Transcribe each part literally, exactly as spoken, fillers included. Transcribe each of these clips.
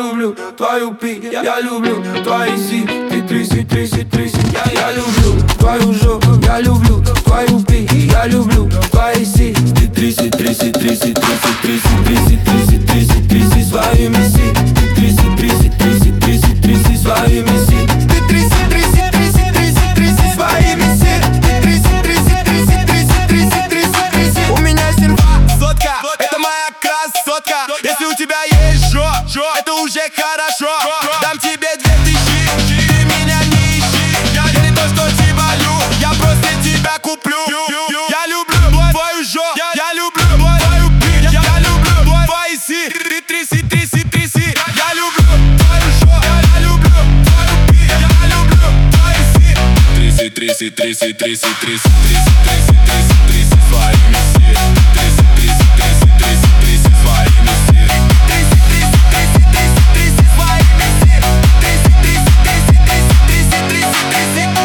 люблю твою пи, я люблю твои си. Ты тряси, тряси, тряси. Я, я люблю твою жопу, я люблю твою пи, я люблю твои си. Ты тряси, тряси, тряси, тряси, тряси, тряси, тряси, тряси, тряси своими си. Ты тряси, тряси, тряси, тряси, тряси своими си. Ты тряси, тряси, тряси, тряси, тряси своими си. Ты тряси, тряси, тряси, тряси, тряси, тряси, тряси. У меня серва сотка, это моя красотка. Если у тебя есть жо, это уже хорошо. Дам тебе две тысячи, ты меня не ищи. Я не то, что тебя лю, я просто тебя куплю. Я люблю твою жо, я люблю твою пи, я люблю твои си. Ты тряси, тряси, тряси. Я люблю твою жо, я люблю твою пи, я люблю твои си. Тряси, тряси, тряси, тряси, тряси, тряси, тряси, тряси, тряси своими си. Тряси, тряси, тряси, тряси, тряси своими си. Тряси, тряси, тряси, тряси, тряси своими си. Тряси, тряси, тряси, тряси, тряси, тряси, тряси.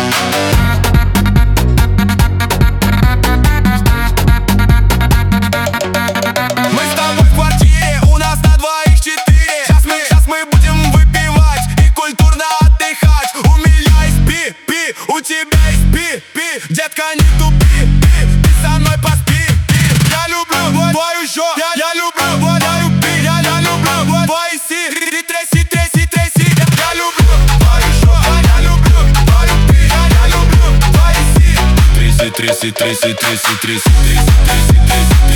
Мы с тобой в квартире, у нас на двоих четыре. Сейчас мы, сейчас мы будем выпивать и культурно отдыхать. У меня есть пи, пи, у тебя есть пи, пи. Детка, не тупи, пи, ты со мной поспи, пи. Я люблю твою жо, я, я люблю твою пи, я, я люблю твои си. Ты тряси, тряси, тряси. Я люблю твою жо, я люблю твою пи, я, я люблю твои си. Тряси, тряси, тряси, тряси, тряси, тряси, тряси, тряси.